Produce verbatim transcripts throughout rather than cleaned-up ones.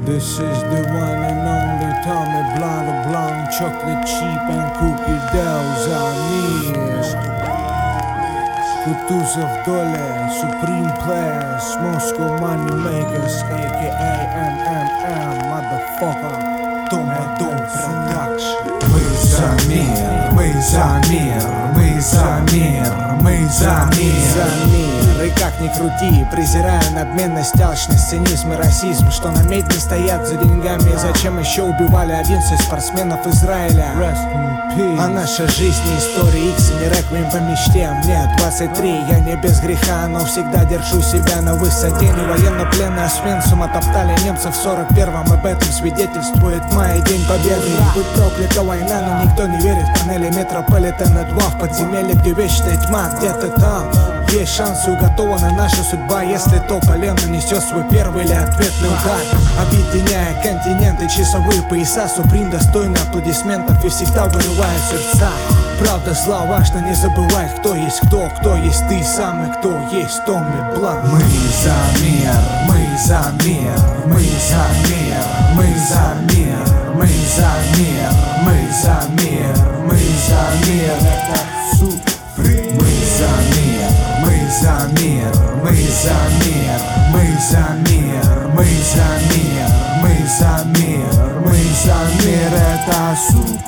This is the one and only Tommy Blanc, Blanc, chocolate cheap and cookie dough за мир. Kutuzov Dole, Supreme Players, Moscow Money Makers, aka эм эм эм, motherfucker, Тома Дом Продакшн. Мы за мир, мы за мир, мы за мир, мы за мир. И как ни крути, презирая надменность, алчность, цинизм и расизм, что на медне стоят за деньгами. Зачем еще убивали одиннадцать спортсменов Израиля? А наша жизнь не история икс, не реквием по мечте. Мне двадцать три, я не без греха, но всегда держу себя на высоте. Не военно-пленный Освенцим оттоптали немцев в сорок первом. Об этом свидетельствует май, день победы. Будь проклята война, но никто не верит в панели метрополитена два. В подземелье, где вечная тьма, где-то там есть шансы, уготована наша судьба. Если то колено несет свой первый или ответный удар, объединяя континенты, часовые пояса, Суприм достойны аплодисментов и всегда вырывает сердца. Правда зла, важно не забывать, кто есть кто, кто есть ты сам и кто есть Томми Бланк. Мы за мир, мы за мир, мы за мир, мы за мир, мы за мир, мы за мир, мы за мир, это Суприм. Мы за мир, мы за мир, мы за мир, мы за мир, мы за мир, мы за мир, мы за мир, это Суприм.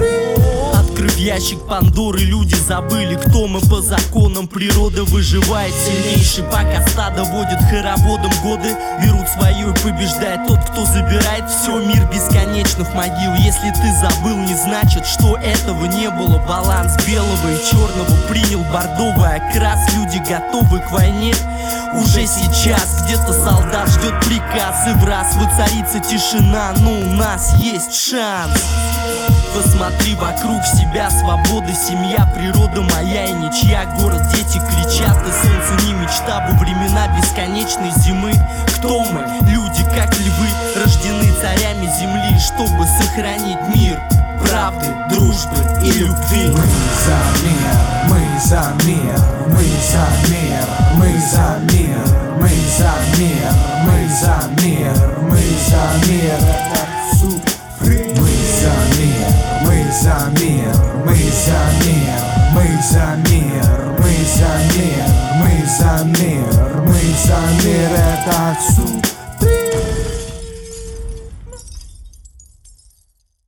Открыв ящик Пандоры, люди забыли, кто мы по законам. Природа выживает сильнейший, пока стадо водит хороводом. Годы берут свое и побеждает тот, кто забирает все. Мир бесконечных могил. Если ты забыл, не значит, что этого не было. Баланс белого и черного принял бордовый окрас. Люди готовы к войне уже сейчас. Где-то солдат ждет приказ, и в раз воцарится тишина, но у нас есть шанс. Посмотри вокруг себя, свобода, семья, природа моя и ничья. Город, дети кричат, и солнце не мечта во времена бесконечной зимы. Кто мы? Люди, как львы, рождены царями земли, чтобы сохранить мир правды, дружбы и любви. Мы за мир, мы за мир, мы за мир, мы за мир, мы за мир, мы за мир, мы за мир, это Суприм. Мы за мир, мы за мир, мы за мир, мы за мир, мы за мир, мы за мир, мы за мир, это Суприм.